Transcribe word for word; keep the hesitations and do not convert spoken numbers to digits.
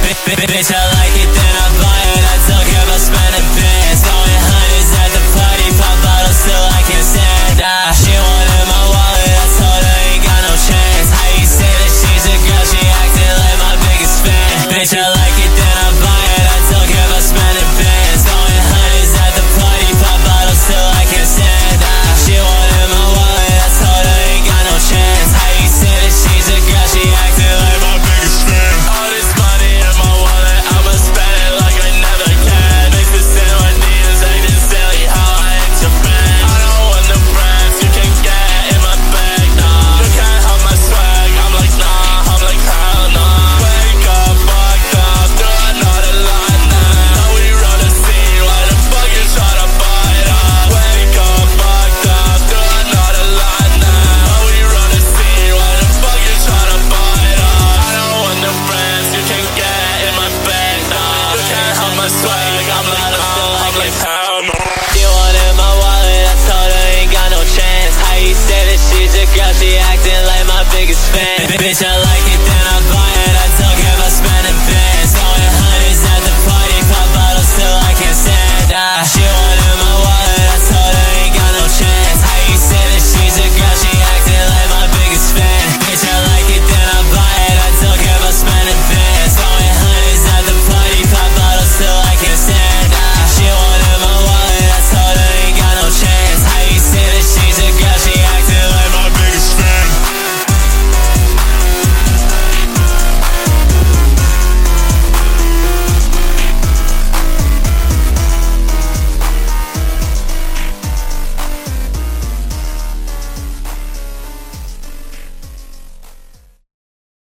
Bitch, I like it, then I buy it. I don't care about spending bands. Throwing hundreds at the party, pop bottles till I can't stand. Ah, she wanted my wallet, I told her ain't got no chance. How you say that she's a girl, she acting like my biggest fan. Bitch, I like it, then I buy it. I don't care about spending bands. Throwing hundreds at the party, pop bottles till I can't stand. Ah, she wanted my wallet, I told her ain't got no chance. How you say that she's a girl, she acting like my biggest fan. All this money in my wallet, I'ma spend it like I never can. Makes me say my knees, acting silly, how I act your friend. I don't want no friends, you can get in my bag, nah. You can't have my swag, I'm like nah, I'm like hell nah. Wake up, fucked up, through another line now. Now we run a scene, why the fuck you tryna bite us? Wake up, fucked up, through another line now. Now we run a scene, why the fuck you tryna bite us? I don't want no friends, you can get in my bag, nah. You can't have my swag, I'm like nah, I'm like hell no. She wanted my wallet, I told her ain't got no chance. How you say that she's a girl, she acting like my biggest fan. Bitch, I